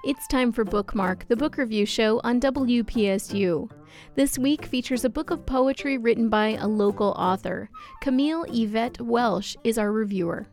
It's time for Bookmark, the book review show on WPSU. This week features a book of poetry written by a local author. Camille Yvette Welsh is our reviewer.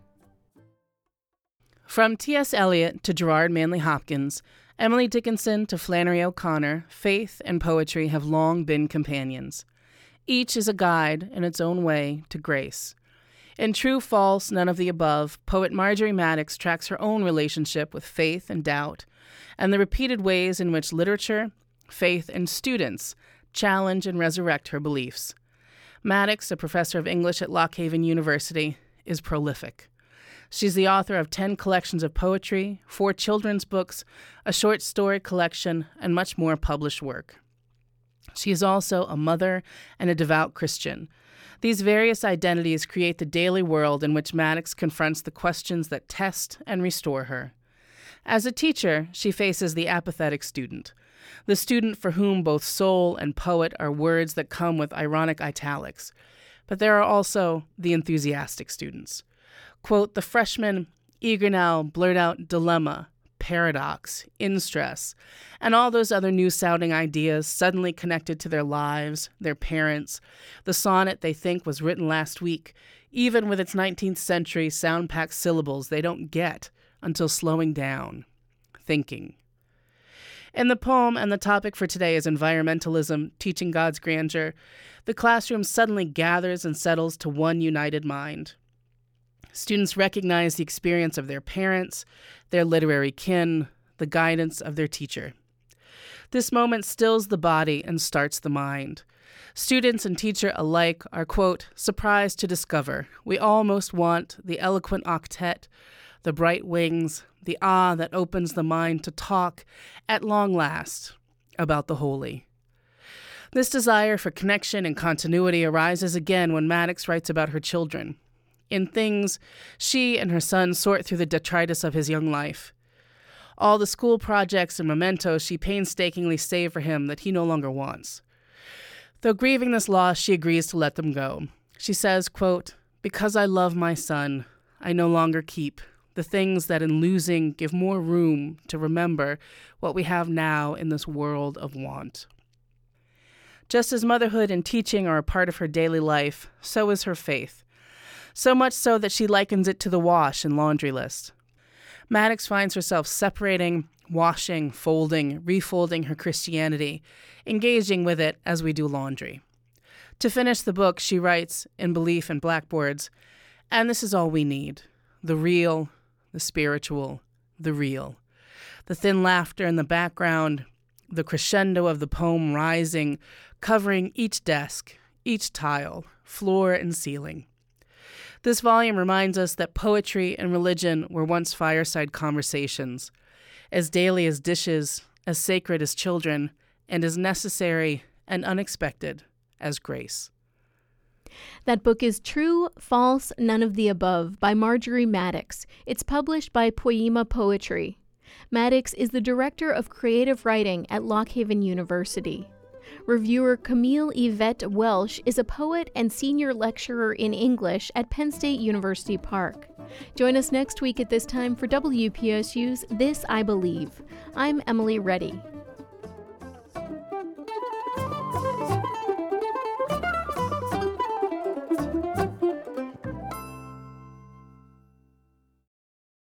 From T.S. Eliot to Gerard Manley Hopkins, Emily Dickinson to Flannery O'Connor, faith and poetry have long been companions. Each is a guide, in its own way, to grace. In True, False, None of the Above, poet Marjorie Maddox tracks her own relationship with faith and doubt, and the repeated ways in which literature, faith, and students challenge and resurrect her beliefs. Maddox, a professor of English at Lock Haven University, is prolific. She's the author of 10 collections of poetry, 4 children's books, a short story collection, and much more published work. She is also a mother and a devout Christian. These various identities create the daily world in which Maddox confronts the questions that test and restore her. As a teacher, she faces the apathetic student, the student for whom both soul and poet are words that come with ironic italics. But there are also the enthusiastic students. Quote, the freshmen eager now blurt out dilemma, paradox, in stress, and all those other new-sounding ideas suddenly connected to their lives, their parents, the sonnet they think was written last week, even with its 19th century sound-packed syllables they don't get until slowing down, thinking. In the poem, and the topic for today is environmentalism, teaching God's grandeur, the classroom suddenly gathers and settles to one united mind. Students recognize the experience of their parents, their literary kin, the guidance of their teacher. This moment stills the body and starts the mind. Students and teacher alike are, quote, surprised to discover we almost want the eloquent octet, the bright wings, the awe that opens the mind to talk, at long last, about the holy. This desire for connection and continuity arises again when Maddox writes about her children. In Things, she and her son sort through the detritus of his young life. All the school projects and mementos she painstakingly saved for him that he no longer wants. Though grieving this loss, she agrees to let them go. She says, quote, because I love my son, I no longer keep the things that in losing give more room to remember what we have now in this world of want. Just as motherhood and teaching are a part of her daily life, so is her faith. So much so that she likens it to the wash and laundry list. Maddox finds herself separating, washing, folding, refolding her Christianity, engaging with it as we do laundry. To finish the book, she writes, in Belief and Blackboards, and this is all we need, the real, the spiritual, the real. The thin laughter in the background, the crescendo of the poem rising, covering each desk, each tile, floor and ceiling. This volume reminds us that poetry and religion were once fireside conversations, as daily as dishes, as sacred as children, and as necessary and unexpected as grace. That book is True, False, None of the Above by Marjorie Maddox. It's published by Poema Poetry. Maddox is the Director of Creative Writing at Lock Haven University. Reviewer Camille Yvette Welsh is a poet and senior lecturer in English at Penn State University Park. Join us next week at this time for WPSU's This I Believe. I'm Emily Reddy.